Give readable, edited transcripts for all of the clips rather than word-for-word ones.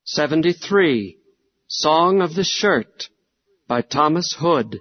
73. Song of the Shirt by Thomas Hood.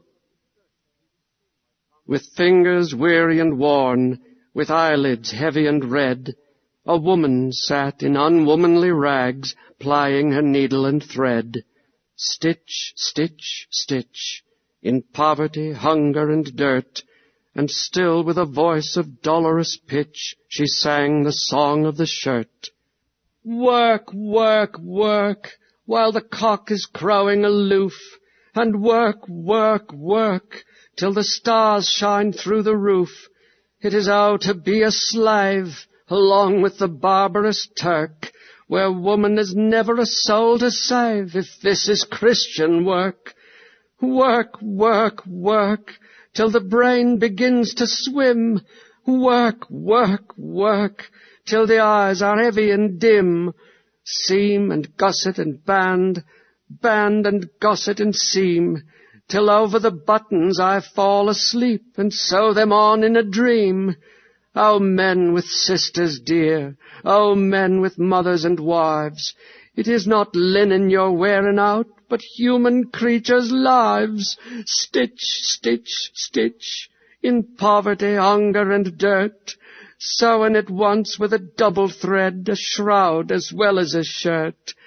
With fingers weary and worn, with eyelids heavy and red, a woman sat in unwomanly rags, plying her needle and thread. Stitch, stitch, stitch, in poverty, hunger, and dirt, and still with a voice of dolorous pitch she sang the song of the shirt. Work, work, work, while the cock is crowing aloof, and work, work, work, till the stars shine through the roof. It is oh to be a slave, along with the barbarous Turk, where woman has never a soul to save, if this is Christian work. Work, work, work, till the brain begins to swim. Work, work, work, till the eyes are heavy and dim. Seam and gusset and band, band and gusset and seam, till over the buttons I fall asleep and sew them on in a dream. O men with sisters dear, O men with mothers and wives, it is not linen you're wearing out, but human creatures' lives. Stitch, stitch, stitch, in poverty, hunger, and dirt, sewing at once with a double thread, a shroud as well as a shirt.